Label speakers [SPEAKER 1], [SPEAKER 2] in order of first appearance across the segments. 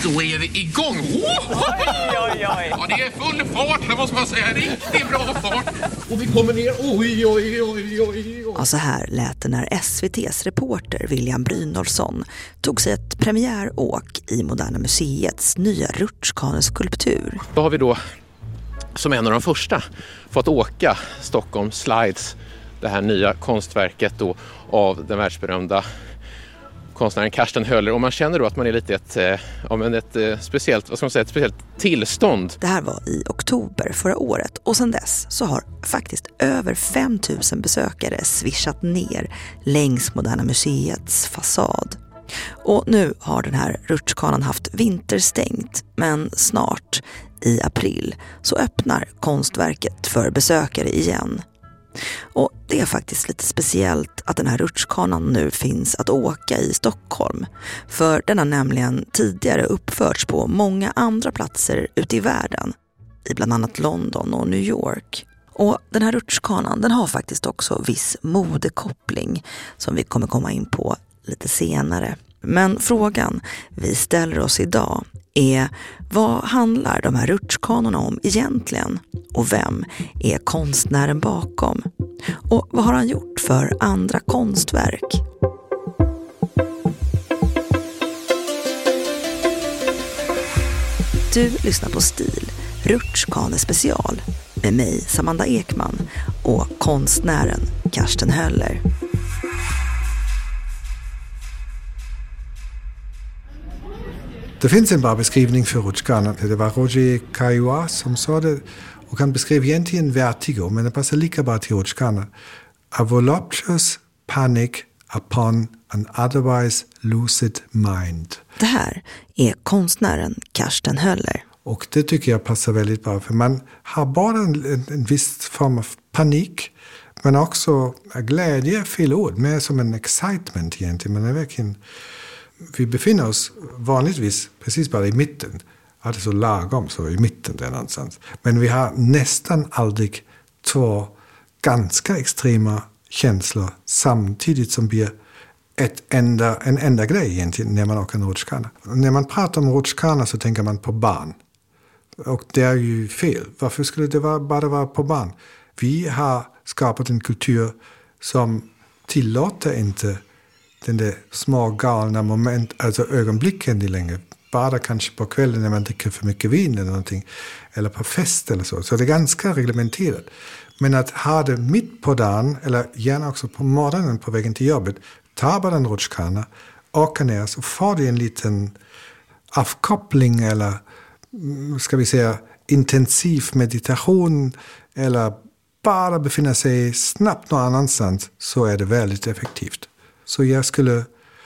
[SPEAKER 1] Då är vi igång! Oj. Ja, det är full fart, det måste man säga. Riktigt bra fart. Och vi kommer ner. Oj.
[SPEAKER 2] Ja, så här lät det när SVT:s reporter William Brynolfsson tog sig ett premiäråk i Moderna Museets nya rutschkaneskulptur.
[SPEAKER 3] Då har vi då som en av de första fått åka Stockholm Slides, det här nya konstverket då av den världsberömda konstnären Karsten Höller, och man känner då att man är lite ett speciellt, vad ska man säga, ett speciellt tillstånd.
[SPEAKER 2] Det här var i oktober förra året, och sedan dess så har faktiskt över 5 000 besökare svischat ner längs Moderna Museets fasad. Och nu har den här rutschkanan haft vinterstängt, men snart i april så öppnar konstverket för besökare igen. Och det är faktiskt lite speciellt att den här rutschkanan nu finns att åka i Stockholm. För den har nämligen tidigare uppförts på många andra platser ute i världen. I bland annat London och New York. Och den här rutschkanan, den har faktiskt också viss modekoppling som vi kommer komma in på lite senare. Men frågan vi ställer oss idag är: vad handlar de här rutschkanorna om egentligen? Och vem är konstnären bakom? Och vad har han gjort för andra konstverk? Du lyssnar på Stil, rutschkanespecial med mig Samanda Ekman och konstnären Karsten Höller.
[SPEAKER 4] Det finns en bra beskrivning för rutschkanan. Det var Roger Caillois som sa det, och han beskrev egentligen vertigo, men det passar lika bra till rutschkanan. A voluptuous panic upon an otherwise lucid mind.
[SPEAKER 2] Det här är konstnären Karsten Höller.
[SPEAKER 4] Och det tycker jag passar väldigt bra, för man har bara en viss form av panik, men också glädje, fel ord, mer som en excitement egentligen. Man är verkligen... Vi befinner oss vanligtvis precis bara i mitten. Alltså lagom så i mitten där någonstans. Men vi har nästan aldrig två ganska extrema känslor samtidigt som blir en enda grej egentligen när man åker en rutschkana. När man pratar om rutschkana så tänker man på barn. Och det är ju fel. Varför skulle det bara vara på barn? Vi har skapat en kultur som tillåter inte den där små galna moment, alltså ögonblicken längre. Bara kanske på kvällen när man dricker för mycket vin eller någonting. Eller på fest eller så. Så det är ganska reglementerat. Men att ha det mitt på dagen, eller gärna också på morgonen på vägen till jobbet. Ta bara en rutschkana, åka ner, så får du en liten avkoppling eller, ska vi säga, intensiv meditation. Eller bara befinna sig snabbt någon annanstans, så är det väldigt effektivt. Så jag skulle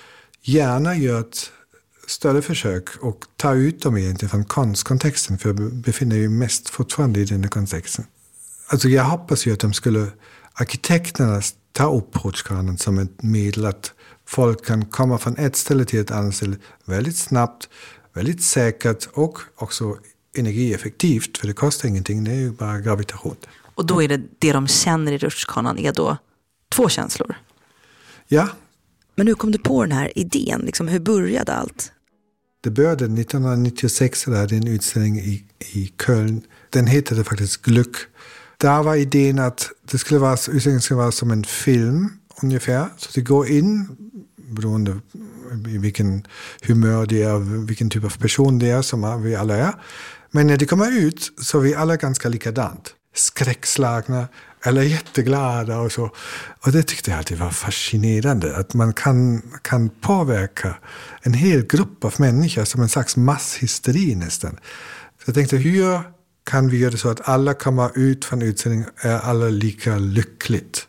[SPEAKER 4] gärna göra ett större försök och ta ut dem egentligen från konstkontexten, för jag befinner ju mest fortfarande i den här kontexten. Alltså jag hoppas ju att arkitekterna ta upp rutschkanan som ett medel att folk kan komma från ett ställe till ett annat ställe väldigt snabbt, väldigt säkert och också energieffektivt, för det kostar ingenting, det är ju bara gravitation.
[SPEAKER 2] Och då är det de känner i rutschkanan är då 2 känslor?
[SPEAKER 4] Ja.
[SPEAKER 2] Men hur kom du på den här idén? Liksom, hur började allt?
[SPEAKER 4] Det började 1996, där hade en utställning i Köln. Den heter faktiskt Glück. Där var idén att utställningen skulle vara som en film ungefär. Så det går in, beroende i vilken humör det är, vilken typ av person det är, som vi alla är. Men när det kommer ut så är vi alla ganska likadant. Skräckslagna eller jätteglada och så. Och det tyckte jag alltid var fascinerande. Att man kan påverka en hel grupp av människor som en slags masshysteri nästan. Så jag tänkte, hur kan vi göra det så att alla kommer ut från utställningen är alla lika lyckligt?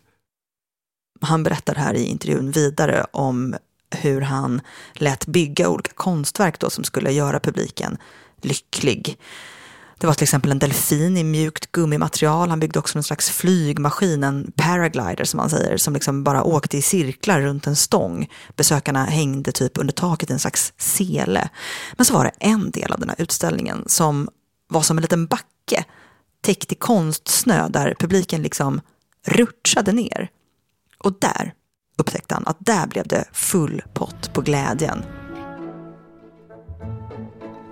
[SPEAKER 2] Han berättar här i intervjun vidare om hur han lät bygga olika konstverk då som skulle göra publiken lycklig. Det var till exempel en delfin i mjukt gummimaterial. Han byggde också en slags flygmaskin, en paraglider som man säger, som liksom bara åkte i cirklar runt en stång. Besökarna hängde typ under taket i en slags sele. Men så var det en del av den här utställningen som var som en liten backe täckt i konstsnö där publiken liksom rutschade ner. Och där upptäckte han att där blev det full pott på glädjen.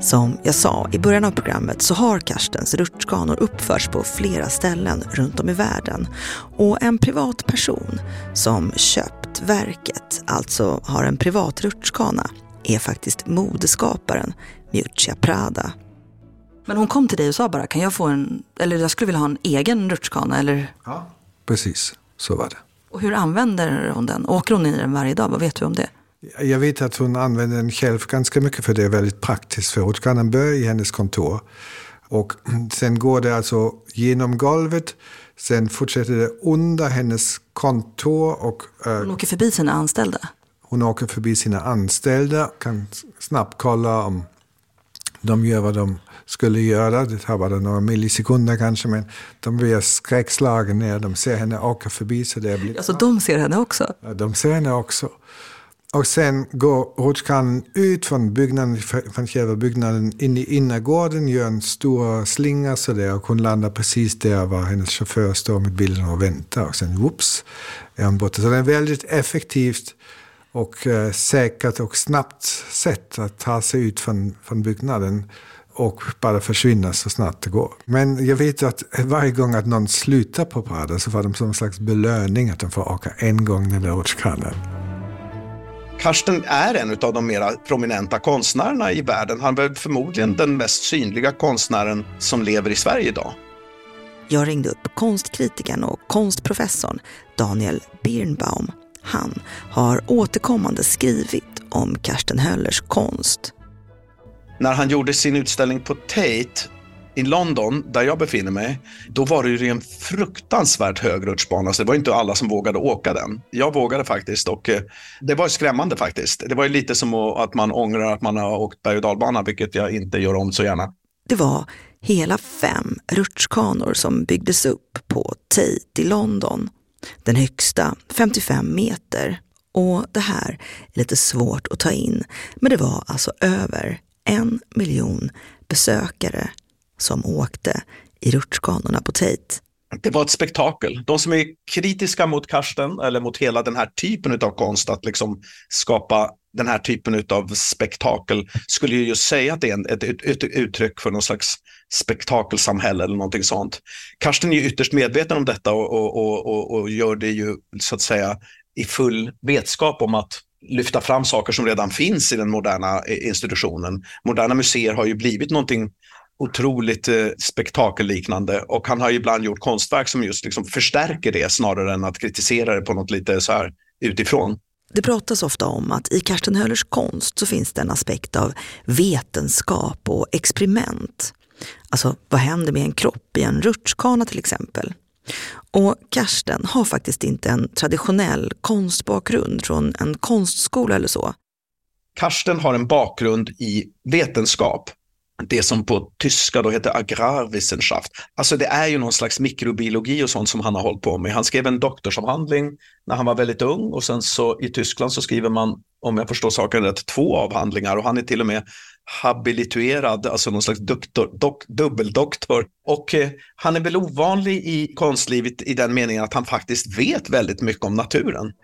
[SPEAKER 2] Som jag sa i början av programmet så har Karstens rutschkanor uppförts på flera ställen runt om i världen. Och en privatperson som köpt verket, alltså har en privat rutschkana, är faktiskt modeskaparen Miuccia Prada. Men hon kom till dig och sa bara, kan jag få jag skulle vilja ha en egen rutschkana, eller?
[SPEAKER 4] Ja, precis. Så var det.
[SPEAKER 2] Och hur använder hon den? Åker hon i den varje dag? Vad vet du om det?
[SPEAKER 4] Jag vet att hon använder den själv ganska mycket, för det är väldigt praktiskt. För rutschkanan börjar i hennes kontor. Och sen går det alltså genom golvet. Sen fortsätter det under hennes kontor. Och,
[SPEAKER 2] hon åker förbi sina anställda?
[SPEAKER 4] Hon åker förbi sina anställda. Kan snabbt kolla om de gör vad de skulle göra. Det tar bara några millisekunder kanske, men de blir skräckslagen när de ser henne åka förbi. Så det blir...
[SPEAKER 2] Alltså de ser henne också?
[SPEAKER 4] Ja, de ser henne också. Och sen går rutschkanan ut från byggnaden, från själva byggnaden in i innergården, gör en stor slinga så där, och hon landar precis där var hennes chaufför står med bilen och väntar. Och sen whoops, är hon borta. Så det är väldigt effektivt och säkert och snabbt sätt att ta sig ut från byggnaden och bara försvinna så snabbt det går. Men jag vet att varje gång att någon slutar på Prada så får de som en slags belöning att de får åka en gång den där rutschkanan.
[SPEAKER 5] Karsten är en av de mera prominenta konstnärerna i världen. Han är förmodligen den mest synliga konstnären som lever i Sverige idag.
[SPEAKER 2] Jag ringde upp konstkritikern och konstprofessorn Daniel Birnbaum. Han har återkommande skrivit om Karsten Höllers konst.
[SPEAKER 5] När han gjorde sin utställning på Tate i London, där jag befinner mig, då var det ju en fruktansvärt hög rutschbana, så det var inte alla som vågade åka den. Jag vågade faktiskt, och det var skrämmande faktiskt. Det var ju lite som att man ångrar att man har åkt berg- och dalbana, vilket jag inte gör om så gärna.
[SPEAKER 2] Det var hela 5 rutschkanor som byggdes upp på Tate i London. Den högsta 55 meter. Och det här är lite svårt att ta in, men det var alltså över 1 miljon besökare som åkte i rutschkanorna på Tate.
[SPEAKER 5] Det var ett spektakel. De som är kritiska mot Karsten, eller mot hela den här typen av konst, att liksom skapa den här typen av spektakel, skulle ju just säga att det är ett uttryck för någon slags spektakelsamhälle eller någonting sånt. Karsten är ju ytterst medveten om detta och gör det ju så att säga i full vetskap om att lyfta fram saker som redan finns i den moderna institutionen. Moderna museer har ju blivit någonting otroligt spektakelliknande, och han har ju ibland gjort konstverk som just liksom förstärker det snarare än att kritisera det på något lite så här utifrån.
[SPEAKER 2] Det pratas ofta om att i Karsten Höllers konst så finns det en aspekt av vetenskap och experiment. Alltså, vad händer med en kropp i en rutschkana till exempel? Och Karsten har faktiskt inte en traditionell konstbakgrund från en konstskola eller så.
[SPEAKER 5] Karsten har en bakgrund i vetenskap. Det som på tyska då heter Agrarwissenschaft. Alltså det är ju någon slags mikrobiologi och sånt som han har hållit på med. Han skrev en doktorsavhandling när han var väldigt ung, och sen så i Tyskland så skriver man, om jag förstår saken rätt, 2 avhandlingar, och han är till och med habiliterad, alltså någon slags dubbeldoktor. Och han är väl ovanlig i konstlivet i den meningen att han faktiskt vet väldigt mycket om naturen.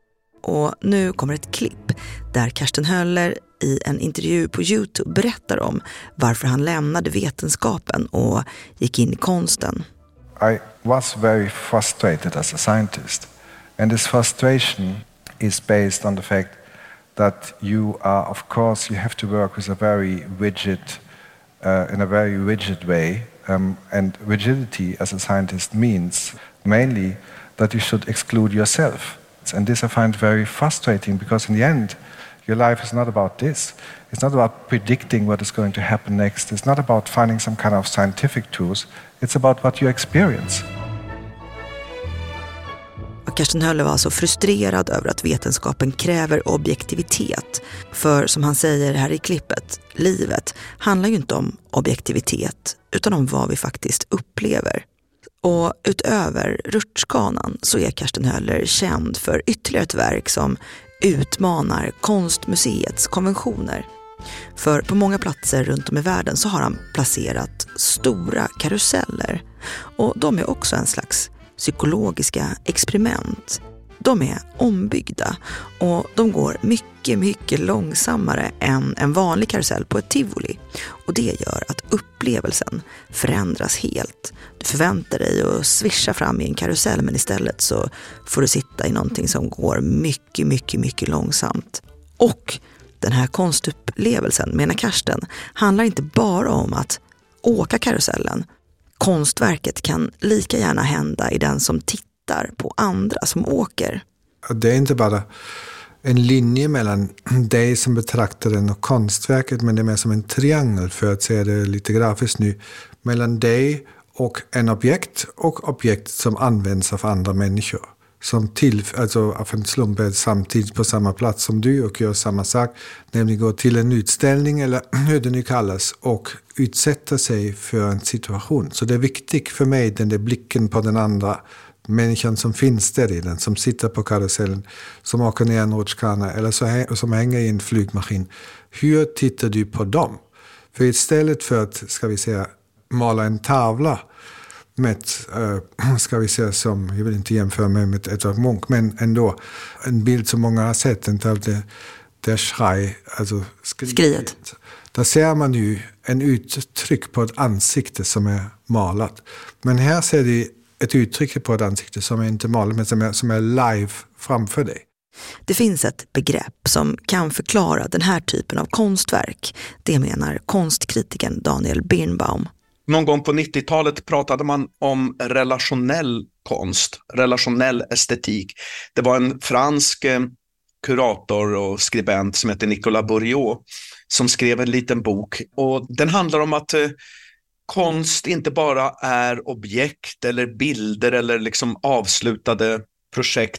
[SPEAKER 2] Och nu kommer ett klipp där Karsten Höller i en intervju på YouTube berättar om varför han lämnade vetenskapen och gick in i konsten.
[SPEAKER 6] I was very frustrated as a scientist, and this frustration is based on the fact that you have to work with a very rigid, in a very rigid way, and rigidity as a scientist means mainly that you should exclude yourself. And this I find very frustrating, because in the end, your life is not about this. It's not about predicting what is going to happen next. It's not about finding some kind of scientific tools. It's about what you experience.
[SPEAKER 2] Karsten Höller var alltså frustrerad över att vetenskapen kräver objektivitet. För som han säger här i klippet, livet handlar ju inte om objektivitet utan om vad vi faktiskt upplever. Och utöver rutschkanan så är Karsten Höller känd för ytterligare ett verk som utmanar konstmuseets konventioner. För på många platser runt om i världen så har han placerat stora karuseller. Och de är också en slags psykologiska experiment de är ombyggda och de går mycket, mycket långsammare än en vanlig karusell på ett tivoli. Och det gör att upplevelsen förändras helt. Du förväntar dig att svischa fram i en karusell, men istället så får du sitta i någonting som går mycket, mycket, mycket långsamt. Och den här konstupplevelsen, menar Karsten, handlar inte bara om att åka karusellen. Konstverket kan lika gärna hända i den som tittar på andra som åker.
[SPEAKER 4] Det är inte bara en linje mellan dig som betraktar den och konstverket, men det är mer som en triangel, för att säga det lite grafiskt nu, mellan dig och en objekt och objekt som används av andra människor. Som alltså av en slump är samtidigt på samma plats som du och gör samma sak, nämligen går till en utställning eller hur det nu kallas och utsätta sig för en situation. Så det är viktigt för mig, den där blicken på den andra människan som finns där i den, som sitter på karusellen, som åker ner en rutschkana eller som hänger i en flygmaskin. Hur tittar du på dem? För istället för att, ska vi säga, måla en tavla med, ska vi säga, som, jag vill inte jämföra med Edvard Munch, men ändå en bild som många har sett, en tavla där Schrei, alltså skriet. Där ser man ju en uttryck på ett ansikte som är malat. Men här ser det ett uttryck på ett ansikte som är inte malat, men som är live framför dig.
[SPEAKER 2] Det finns ett begrepp som kan förklara den här typen av konstverk. Det menar konstkritikern Daniel Birnbaum.
[SPEAKER 5] Någon gång på 90-talet pratade man om relationell konst, relationell estetik. Det var en fransk kurator och skribent som heter Nicolas Bourriot som skrev en liten bok. Och den handlar om att konst inte bara är objekt eller bilder eller liksom avslutade projekt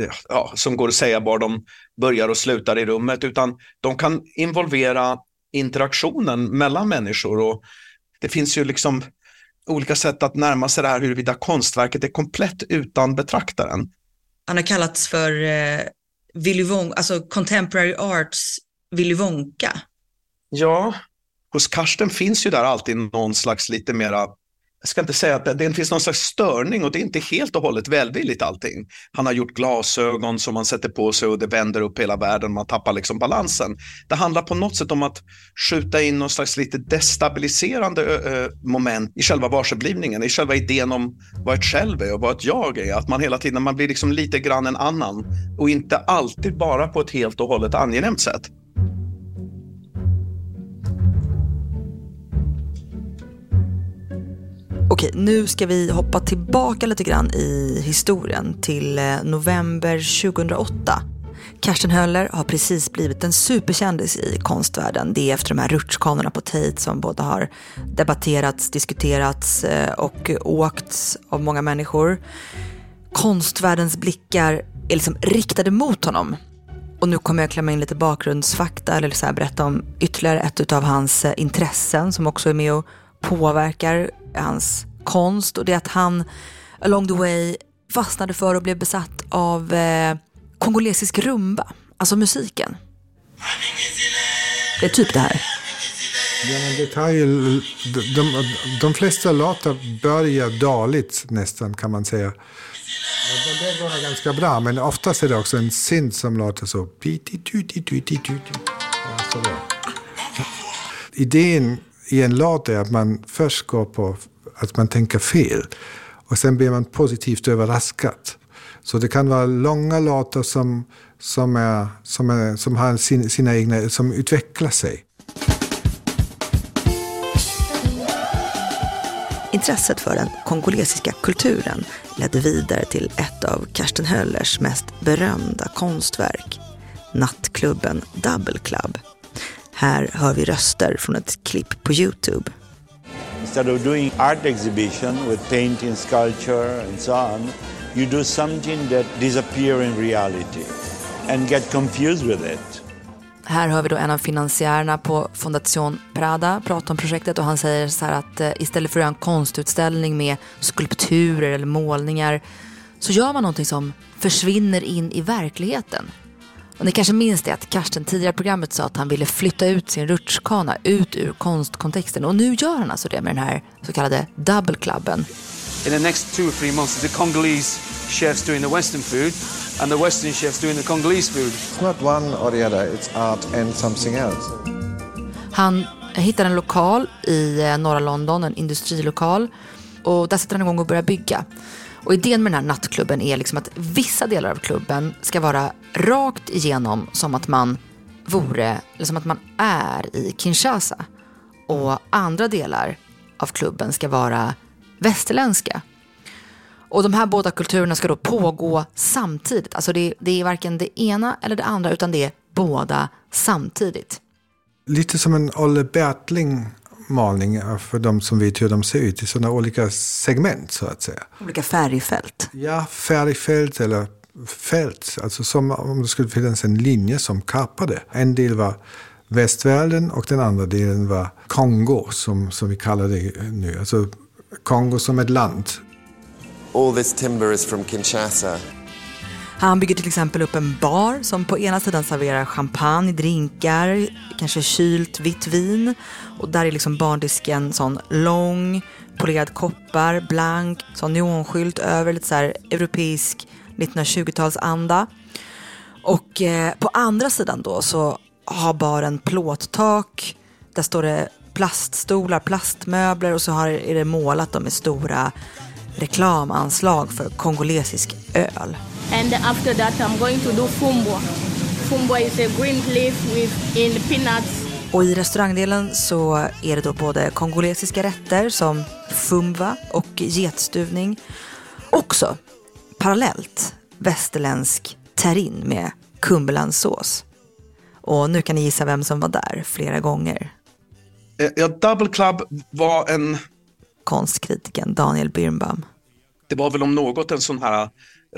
[SPEAKER 5] som går att säga var de börjar och slutar i rummet, utan de kan involvera interaktionen mellan människor. Och det finns ju liksom olika sätt att närma sig det här, huruvida konstverket är komplett utan betraktaren.
[SPEAKER 7] Han har kallats för Willy Wonka, alltså contemporary arts Willy Wonka.
[SPEAKER 5] Ja, hos Karsten finns ju där alltid någon slags lite mera, jag ska inte säga att det finns någon slags störning, och det är inte helt och hållet välvilligt allting. Han har gjort glasögon som man sätter på sig och det vänder upp hela världen, man tappar liksom balansen. Det handlar på något sätt om att skjuta in någon slags lite destabiliserande moment i själva varseblivningen, i själva idén om vad ett själv är och vad ett jag är. Att man hela tiden, man blir liksom lite grann en annan och inte alltid bara på ett helt och hållet angenämt sätt.
[SPEAKER 2] Okej, nu ska vi hoppa tillbaka lite grann i historien till november 2008. Karsten Höller har precis blivit en superkändis i konstvärlden. Det är efter de här rutschkanorna på Tate som både har debatterats, diskuterats och åkts av många människor. Konstvärldens blickar är liksom riktade mot honom. Och nu kommer jag klämma in lite bakgrundsfakta eller så här berätta om ytterligare ett av hans intressen som också är med och påverkar hans konst, och det är att han along the way fastnade för och blev besatt av kongolesisk rumba, alltså musiken. Det är typ det här.
[SPEAKER 4] Ja, men det tar ju, de flesta låtar börjar dåligt nästan, kan man säga. Det går ganska bra, men oftast är det också en synt som låter så. Idén i en låt är att man först går på att man tänker fel och sen blir man positivt överraskad. Så det kan vara långa låtar som har sina egna, som utvecklar sig.
[SPEAKER 2] Intresset för den kongolesiska kulturen ledde vidare till ett av Karsten Höllers mest berömda konstverk, nattklubben Double Club. Här hör vi röster från ett klipp på YouTube.
[SPEAKER 8] Instead of doing art exhibition with painting, sculpture and so on, you do something that disappear in reality and get confused with it.
[SPEAKER 2] Här hör vi då en av finansiärerna på Fondation Prada prata om projektet, och han säger så här att istället för att göra en konstutställning med skulpturer eller målningar så gör man någonting som försvinner in i verkligheten. Och ni kanske minns det att Karsten tidigare i programmet sa att han ville flytta ut sin rutschkana ut ur konstkontexten, och nu gör han alltså det med den här så kallade Double Clubben.
[SPEAKER 9] In the next 2 or 3 months, the Congolese chefs doing the Western food and the Western chefs doing the Congolese food.
[SPEAKER 6] It's not one or the other, it's art and something else.
[SPEAKER 2] Han hittar en lokal i norra London, en industrilokal, och där sätter han igång och börjar bygga. Och idén med den här nattklubben är liksom att vissa delar av klubben ska vara rakt igenom som att man vore, eller som att man är i Kinshasa. Och andra delar av klubben ska vara västerländska. Och de här båda kulturerna ska då pågå samtidigt. Alltså det är varken det ena eller det andra, utan det är båda samtidigt.
[SPEAKER 4] Lite som en Olle Bertling-målning för de som vet hur de ser ut i sådana olika segment, så att säga.
[SPEAKER 2] Olika färgfält.
[SPEAKER 4] Ja, färgfält eller fält. Alltså som om det skulle finnas en linje som kapade. En del var västvärlden och den andra delen var Kongo, som vi kallar det nu. Alltså Kongo som ett land.
[SPEAKER 10] All this timber is from Kinshasa.
[SPEAKER 2] Han bygger till exempel upp en bar som på ena sidan serverar champagne, drinkar, kanske kylt vitt vin. Och där är liksom bardisken sån lång, polerad koppar, blank, sån neonskylt över, lite så här europeisk 1920-talsanda. Och på andra sidan då så har baren plåttak, där står det plaststolar, plastmöbler, och så är det målat med stora reklamanslag för kongolesisk öl.
[SPEAKER 11] And after that I'm going to do fumbo. Fumbo is a green leaf in peanuts.
[SPEAKER 2] Och i restaurangdelen så är det då både kongolesiska rätter som fumba och getstuvning. Också parallellt västerländsk terrine med Cumberlandsås. Och nu kan ni gissa vem som var där flera gånger.
[SPEAKER 5] Ja, Double Club var en...
[SPEAKER 2] Konstkritiken Daniel Birnbaum.
[SPEAKER 5] Det var väl om något en sån här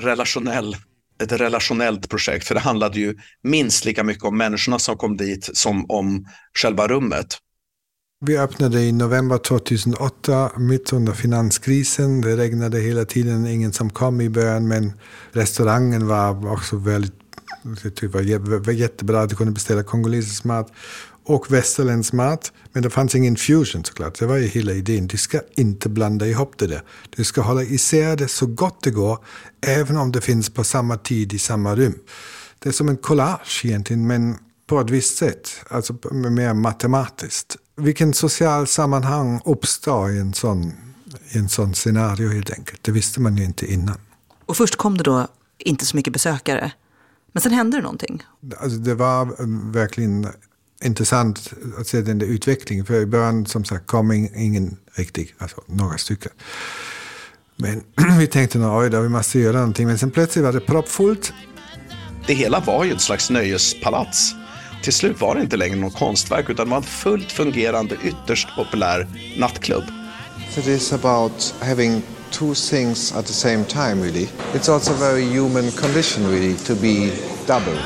[SPEAKER 5] ett relationellt projekt, för det handlade ju minst lika mycket om människorna som kom dit som om själva rummet.
[SPEAKER 4] Vi öppnade i november 2008 mitt under finanskrisen. Det regnade hela tiden, ingen som kom i början, men restaurangen var också väldigt, det var jättebra att du kunde beställa kongolesisk mat och västerländsk mat, men det fanns ingen fusion såklart. Det var ju hela idén. Du ska inte blanda ihop det där. Du ska hålla isär det så gott det går, även om det finns på samma tid i samma rum. Det är som en collage egentligen, men på ett visst sätt, alltså mer matematiskt. Vilken social sammanhang uppstår i en sån scenario helt enkelt. Det visste man ju inte innan.
[SPEAKER 2] Och först kom det då inte så mycket besökare, men sen hände det någonting.
[SPEAKER 4] Alltså det var verkligen intressant att se den där utvecklingen. För i början, som sagt, kom ingen riktig, alltså några stycken. Men vi tänkte vi måste göra någonting. Men sen plötsligt var det proppfullt.
[SPEAKER 5] Det hela var ju ett slags nöjespalats. Till slut var det inte längre någon konstverk, utan det var en fullt fungerande, ytterst populär nattklubb.
[SPEAKER 6] It is about having two things at the same time, really. It's also a very human condition, really, to be double.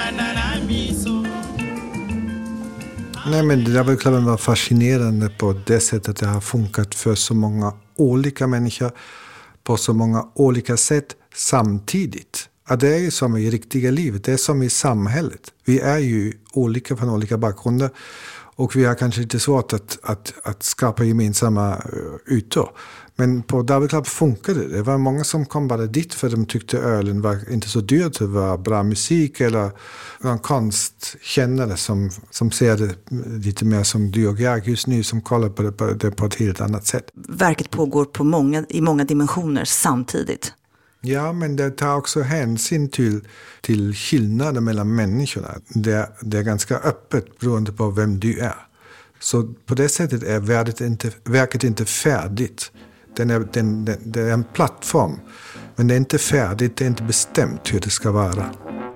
[SPEAKER 4] Nej, men Double Clubben var fascinerande på det sättet att det har funkat för så många olika människor på så många olika sätt samtidigt. Att det är ju som i riktiga livet, det är som i samhället. Vi är ju olika från olika bakgrunder och vi har kanske lite svårt att skapa gemensamma ytor. Men på Double Club funkade det. Det var många som kom bara dit för de tyckte ölen var inte så dyrt, det var bra musik eller någon konstkännare som ser det lite mer som du och jag just nu, som kollar på det på ett helt annat sätt.
[SPEAKER 2] Verket pågår i många dimensioner samtidigt.
[SPEAKER 4] Ja, men det tar också hänsyn till skillnader mellan människorna. Det är ganska öppet beroende på vem du är. Så på det sättet är verket inte färdigt. Det är en plattform, men det är inte färdigt, det är inte bestämt hur det ska vara.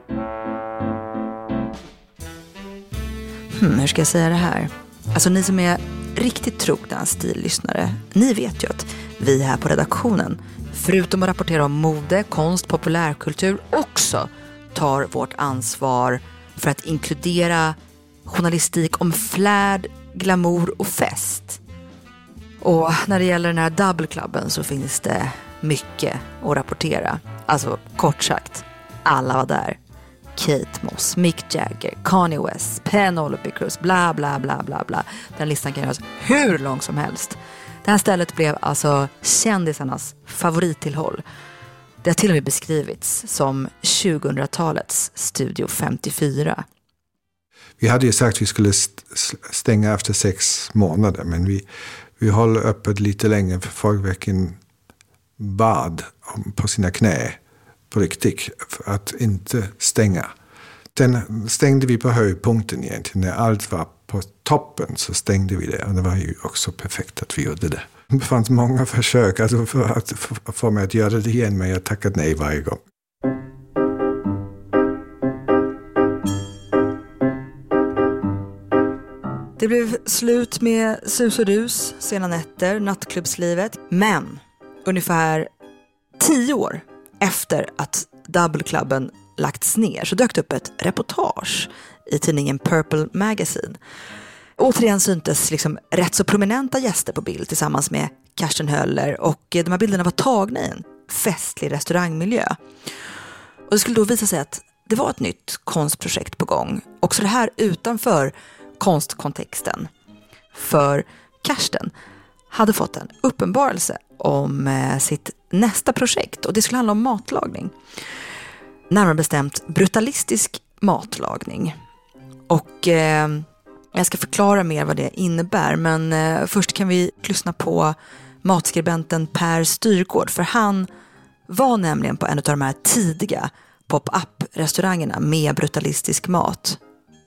[SPEAKER 2] Hur ska jag säga det här? Alltså ni som är riktigt trogna stillyssnare, ni vet ju att vi här på redaktionen, förutom att rapportera om mode, konst, populärkultur, också tar vårt ansvar för att inkludera journalistik om flärd, glamour och fest. Och när det gäller den här Double Clubben så finns det mycket att rapportera. Alltså kort sagt, alla var där. Kate Moss, Mick Jagger, Kanye West, Penelope Cruz, bla bla bla bla bla. Den listan kan göras hur lång som helst. Det här stället blev alltså kändisarnas favorittillhåll. Det har till och med beskrivits som 2000-talets Studio 54.
[SPEAKER 4] Vi hade ju sagt att vi skulle stänga efter 6 månader, men vi håller öppet lite längre för folk verkligen bad på sina knä på riktigt för att inte stänga. Den stängde vi på höjdpunkten egentligen. När allt var på toppen så stängde vi det. Och det var ju också perfekt att vi gjorde det. Det fanns många försök för att få mig att göra det igen, men jag tackat nej varje gång.
[SPEAKER 2] Det blev slut med sus och dus, sena nätter, nattklubbslivet. Men ungefär 10 år efter att Doubleklubben lagts ner så dök det upp ett reportage i tidningen Purple Magazine. Återigen syntes liksom rätt så prominenta gäster på bild tillsammans med Karsten Höller, och de här bilderna var tagna i en festlig restaurangmiljö. Och det skulle då visa sig att det var ett nytt konstprojekt på gång. Också det här utanför konstkontexten. För Karsten hade fått en uppenbarelse om sitt nästa projekt, och det skulle handla om matlagning. Närmare bestämt brutalistisk matlagning. Och jag ska förklara mer vad det innebär, men först kan vi lyssna på matskribenten Per Styrgård, för han var nämligen på en av de här tidiga pop-up-restaurangerna med brutalistisk mat.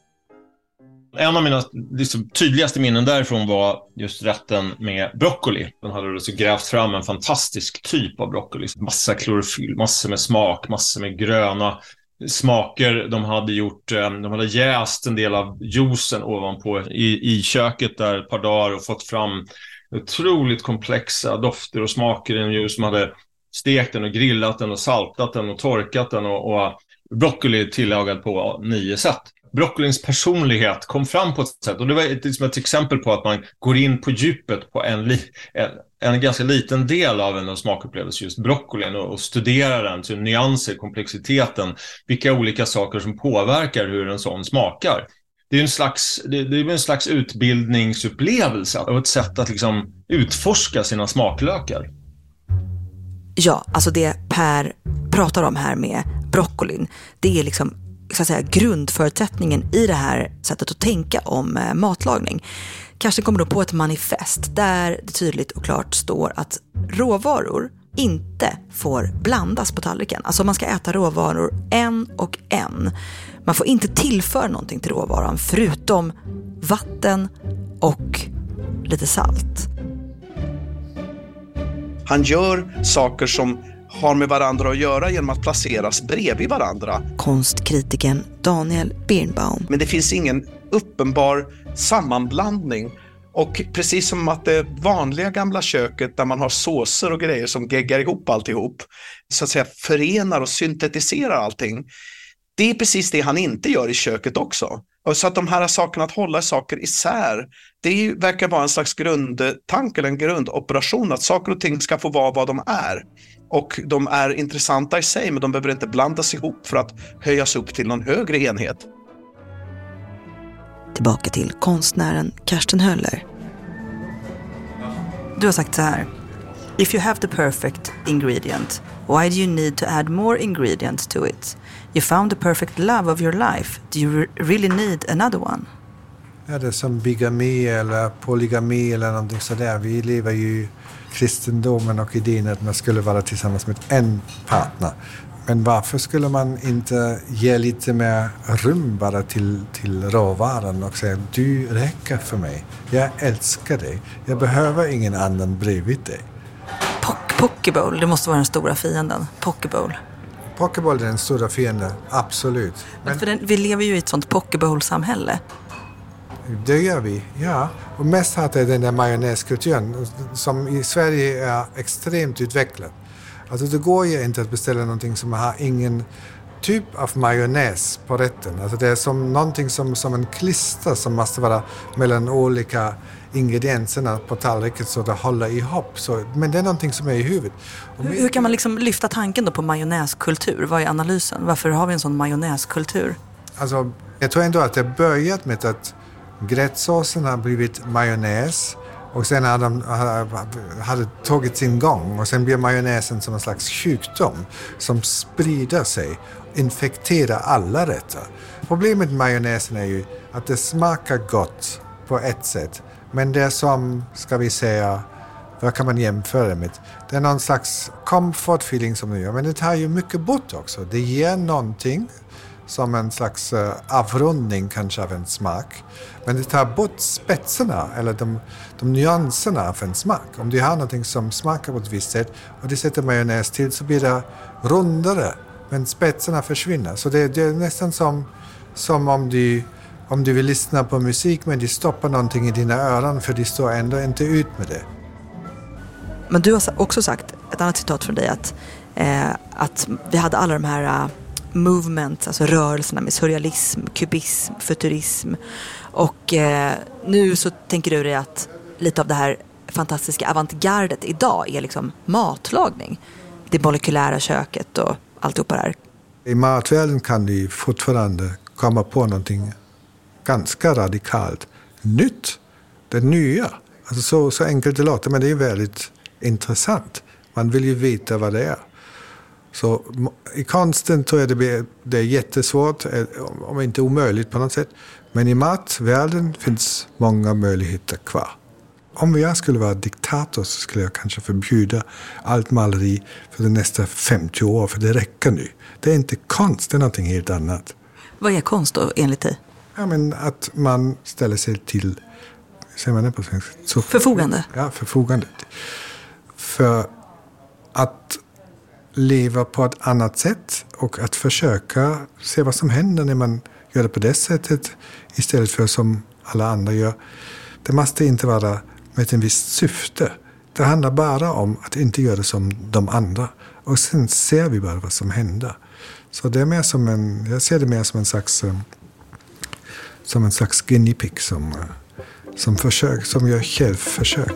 [SPEAKER 12] En av mina tydligaste minnen därifrån var just rätten med broccoli. Den hade så grävt fram en fantastisk typ av broccoli. Massa klorofyll, massor med smak, massor med gröna smaker. De hade jäst en del av juicen ovanpå i köket där ett par dagar och fått fram otroligt komplexa dofter och smaker i en juice. De hade stekt den och grillat den och saltat den och torkat den och broccoli tillagad på 9 sätt. Broccolins personlighet kom fram på ett sätt, och det var som ett exempel på att man går in på djupet på en ganska liten del av en smakupplevelse, just broccolin, och studerar den till nyanser, komplexiteten, vilka olika saker som påverkar hur en sån smakar. Det är en slags utbildningsupplevelse och ett sätt att liksom utforska sina smaklökar.
[SPEAKER 2] Ja, alltså det Per pratar om här med broccolin, det är liksom så att säga grundförutsättningen i det här sättet att tänka om matlagning. Kanske kommer då på ett manifest där det tydligt och klart står att råvaror inte får blandas på tallriken. Alltså man ska äta råvaror en och en. Man får inte tillföra någonting till råvaran förutom vatten och lite salt.
[SPEAKER 5] Han gör saker som har med varandra att göra genom att placeras bredvid varandra.
[SPEAKER 2] Konstkritiken Daniel Birnbaum.
[SPEAKER 5] Men det finns ingen uppenbar sammanblandning. Och precis som att det vanliga gamla köket där man har såser och grejer som geggar ihop alltihop, så att säga förenar och syntetiserar allting. Det är precis det han inte gör i köket också. Och så att de här sakerna, att hålla saker isär, det verkar vara en slags grundtanke eller en grundoperation, att saker och ting ska få vara vad de är. Och de är intressanta i sig, men de behöver inte blandas ihop för att höjas upp till någon högre enhet.
[SPEAKER 2] Tillbaka till konstnären Karsten Höller. Du har sagt så här: If you have the perfect ingredient, why do you need to add more ingredients to it? You found the perfect love of your life. Do you really need another one?
[SPEAKER 4] Ja, det är som bigami eller polygami eller någonting sådär. Vi lever ju kristendomen och idén att man skulle vara tillsammans med en partner. Men varför skulle man inte ge lite mer rum bara till råvaran och säga du räcker för mig. Jag älskar dig. Jag behöver ingen annan bredvid dig.
[SPEAKER 2] Pokeball, det måste vara den stora fienden. Pokeball.
[SPEAKER 4] Pokeball är den stora fienden, absolut.
[SPEAKER 2] Men för vi lever ju i ett sånt Pokeball-samhälle.
[SPEAKER 4] Det gör vi, ja. Och mest har det den där majonnäskulturen som i Sverige är extremt utvecklad. Alltså det går ju inte att beställa någonting som har ingen typ av majonnäs på rätten. Alltså det är som någonting som en klister som måste vara mellan olika ingredienserna på tallriken så det håller ihop. Men det är någonting som är i huvudet.
[SPEAKER 2] Hur kan man liksom lyfta tanken då på majonnäskultur? Vad är analysen? Varför har vi en sån majonnäskultur?
[SPEAKER 4] Alltså, jag tror ändå att det börjat med att gräddsåsen har blivit majonnäs Och sen hade tagit sin gång och sen blir majonnäsen som en slags sjukdom som sprider sig, infekterar alla rätter. Problemet med majonnäsen är ju att det smakar gott på ett sätt, men det är som, ska vi säga, vad kan man jämföra med? Det är någon slags comfort feeling som det gör, men det tar ju mycket bort också. Det ger någonting som en slags avrundning kanske av en smak. Men det tar bort spetserna eller de nyanserna av en smak. Om du har någonting som smakar på ett visst sätt och du sätter majonnäs till så blir det rundare, men spetserna försvinner. Så det är nästan som om du vill lyssna på musik men du stoppar någonting i dina öron för du står ändå inte ut med det.
[SPEAKER 2] Men du har också sagt, ett annat citat från dig, att vi hade alla de här movements, alltså rörelserna med surrealism, kubism, futurism. Och nu så tänker du dig att lite av det här fantastiska avantgardet idag är liksom matlagning. Det molekylära köket och alltihopa där.
[SPEAKER 4] I matvärlden kan du fortfarande komma på någonting ganska radikalt nytt. Det nya. Alltså så enkelt det låter, men det är väldigt intressant. Man vill ju veta vad det är. Så i konsten tror jag det är jättesvårt, om inte omöjligt på något sätt. Men i matvärlden finns många möjligheter kvar. Om jag skulle vara diktator så skulle jag kanske förbjuda allt maleri för de nästa 50 år, för det räcker nu. Det är inte konst, det är någonting helt annat.
[SPEAKER 2] Vad är konst då enligt dig?
[SPEAKER 4] Ja, men att man ställer sig till, säger man det på svenska?
[SPEAKER 2] Förfogande?
[SPEAKER 4] Ja, förfogande. För att leva på ett annat sätt och att försöka se vad som händer när man gör det på det sättet istället för som alla andra gör. Det måste inte vara med en viss syfte. Det handlar bara om att inte göra det som de andra. Och sen ser vi bara vad som händer. Så det är mer som jag ser det mer som en slags guinea pig som gör självförsök.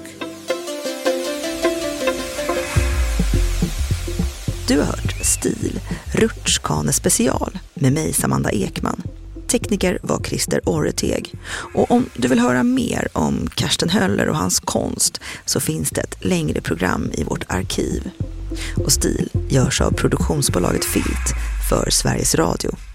[SPEAKER 2] Du har hört Stil, Rutschkane special med mig, Samanda Ekman. Tekniker var Christer Orreteg. Och om du vill höra mer om Karsten Höller och hans konst så finns det ett längre program i vårt arkiv. Och Stil görs av produktionsbolaget Filt för Sveriges Radio.